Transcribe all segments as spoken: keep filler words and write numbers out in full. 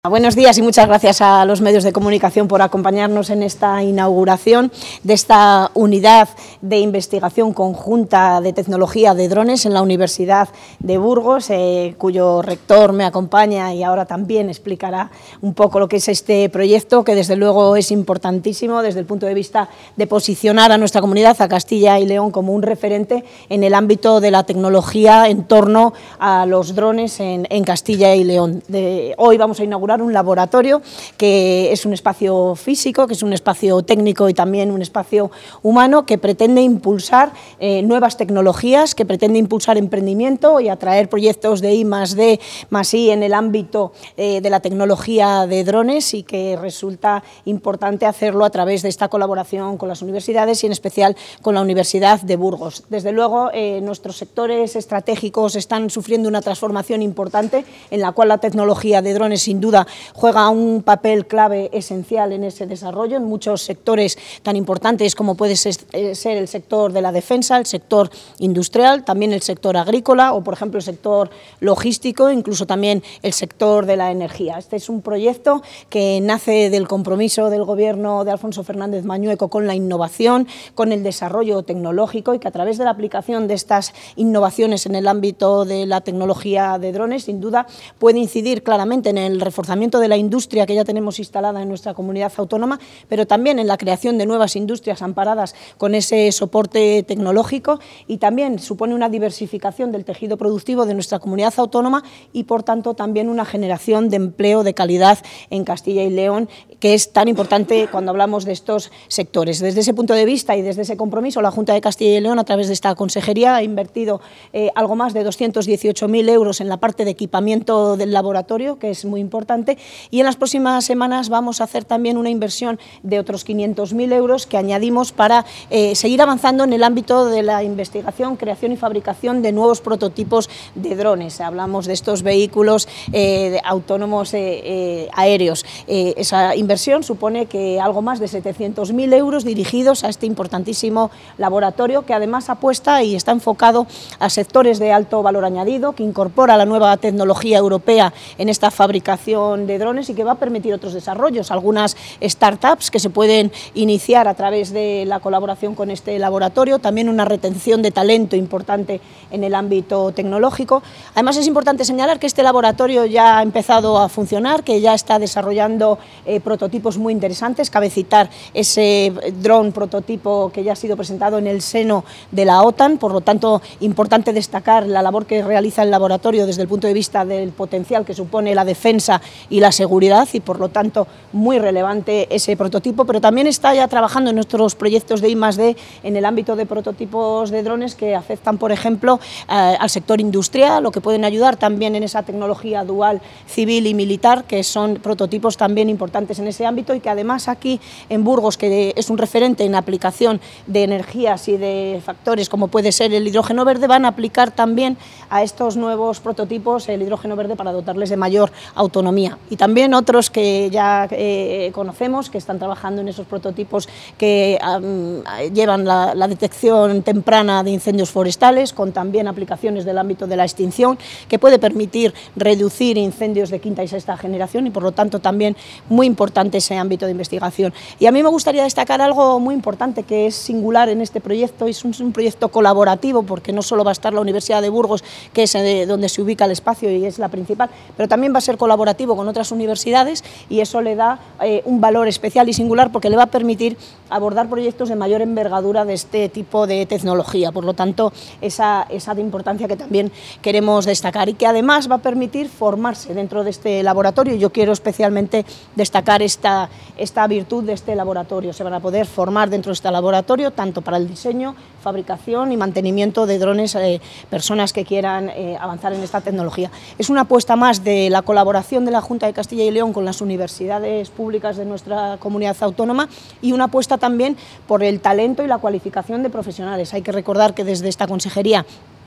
Buenos días y muchas gracias a los medios de comunicación por acompañarnos en esta inauguración de esta unidad de investigación conjunta de tecnología de drones en la Universidad de Burgos, eh, cuyo rector me acompaña y ahora también explicará un poco lo que es este proyecto, que desde luego es importantísimo desde el punto de vista de posicionar a nuestra comunidad, a Castilla y León, como un referente en el ámbito de la tecnología en torno a los drones en, en Castilla y León. De, hoy vamos a inaugurar un laboratorio que es un espacio físico, que es un espacio técnico y también un espacio humano que pretende impulsar eh, nuevas tecnologías, que pretende impulsar emprendimiento y atraer proyectos de I más D más I en el ámbito eh, de la tecnología de drones, y que resulta importante hacerlo a través de esta colaboración con las universidades y en especial con la Universidad de Burgos. Desde luego, eh, nuestros sectores estratégicos están sufriendo una transformación importante en la cual la tecnología de drones sin duda juega un papel clave esencial en ese desarrollo, en muchos sectores tan importantes como puede ser el sector de la defensa, el sector industrial, también el sector agrícola o, por ejemplo, el sector logístico, incluso también el sector de la energía. Este es un proyecto que nace del compromiso del Gobierno de Alfonso Fernández Mañueco con la innovación, con el desarrollo tecnológico, y que a través de la aplicación de estas innovaciones en el ámbito de la tecnología de drones, sin duda puede incidir claramente en el reforzamiento de la industria que ya tenemos instalada en nuestra comunidad autónoma, pero también en la creación de nuevas industrias amparadas con ese soporte tecnológico, y también supone una diversificación del tejido productivo de nuestra comunidad autónoma y, por tanto, también una generación de empleo de calidad en Castilla y León, que es tan importante cuando hablamos de estos sectores. Desde ese punto de vista y desde ese compromiso, la Junta de Castilla y León, a través de esta consejería, ha invertido eh, algo más de doscientos dieciocho mil euros en la parte de equipamiento del laboratorio, que es muy importante, y en las próximas semanas vamos a hacer también una inversión de otros quinientos mil euros que añadimos para eh, seguir avanzando en el ámbito de la investigación, creación y fabricación de nuevos prototipos de drones. Hablamos de estos vehículos eh, autónomos eh, eh, aéreos. Eh, esa inversión supone que algo más de setecientos mil euros dirigidos a este importantísimo laboratorio, que además apuesta y está enfocado a sectores de alto valor añadido, que incorpora la nueva tecnología europea en esta fabricación de drones y que va a permitir otros desarrollos, algunas startups que se pueden iniciar a través de la colaboración con este laboratorio, también una retención de talento importante en el ámbito tecnológico. Además, es importante señalar que este laboratorio ya ha empezado a funcionar, que ya está desarrollando eh, prototipos muy interesantes. Cabe citar ese dron prototipo que ya ha sido presentado en el seno de la OTAN, por lo tanto, importante destacar la labor que realiza el laboratorio desde el punto de vista del potencial que supone la defensa y la seguridad, y por lo tanto muy relevante ese prototipo, pero también está ya trabajando en nuestros proyectos de I más D en el ámbito de prototipos de drones que afectan, por ejemplo, eh, al sector industrial, o que pueden ayudar también en esa tecnología dual civil y militar, que son prototipos también importantes en ese ámbito, y que además aquí en Burgos, que es un referente en aplicación de energías y de factores como puede ser el hidrógeno verde, van a aplicar también a estos nuevos prototipos el hidrógeno verde para dotarles de mayor autonomía. Y también otros que ya eh, conocemos, que están trabajando en esos prototipos que um, llevan la, la detección temprana de incendios forestales, con también aplicaciones del ámbito de la extinción, que puede permitir reducir incendios de quinta y sexta generación, y por lo tanto también muy importante ese ámbito de investigación. Y a mí me gustaría destacar algo muy importante que es singular en este proyecto, y es un, un proyecto colaborativo, porque no solo va a estar la Universidad de Burgos, que es eh, donde se ubica el espacio y es la principal, pero también va a ser colaborativo con otras universidades, y eso le da eh, un valor especial y singular, porque le va a permitir abordar proyectos de mayor envergadura de este tipo de tecnología. Por lo tanto, esa, esa de importancia que también queremos destacar, y que además va a permitir formarse dentro de este laboratorio. Yo quiero especialmente destacar esta, esta virtud de este laboratorio. Se van a poder formar dentro de este laboratorio tanto para el diseño, fabricación y mantenimiento de drones, eh, personas que quieran eh, avanzar en esta tecnología. Es una apuesta más de la colaboración de la Junta de Castilla y León con las universidades públicas de nuestra comunidad autónoma, y una apuesta también por el talento y la cualificación de profesionales. Hay que recordar que desde esta consejería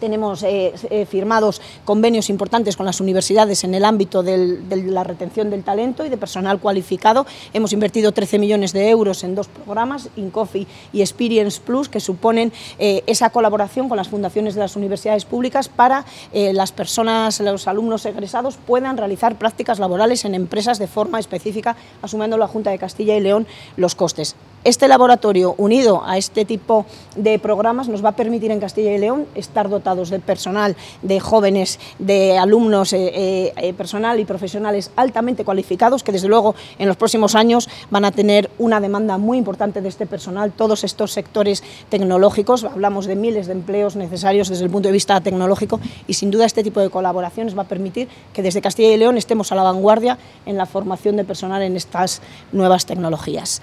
Tenemos eh, eh, firmados convenios importantes con las universidades en el ámbito del, de la retención del talento y de personal cualificado. Hemos invertido trece millones de euros en dos programas, InCoffee y Experience Plus, que suponen eh, esa colaboración con las fundaciones de las universidades públicas para eh, las personas, los alumnos egresados puedan realizar prácticas laborales en empresas de forma específica, asumiendo la Junta de Castilla y León los costes. Este laboratorio, unido a este tipo de programas, nos va a permitir en Castilla y León estar dotados de personal, de jóvenes, de alumnos, eh, eh, personal y profesionales altamente cualificados, que desde luego en los próximos años van a tener una demanda muy importante de este personal. Todos estos sectores tecnológicos, hablamos de miles de empleos necesarios desde el punto de vista tecnológico, y sin duda este tipo de colaboraciones va a permitir que desde Castilla y León estemos a la vanguardia en la formación de personal en estas nuevas tecnologías.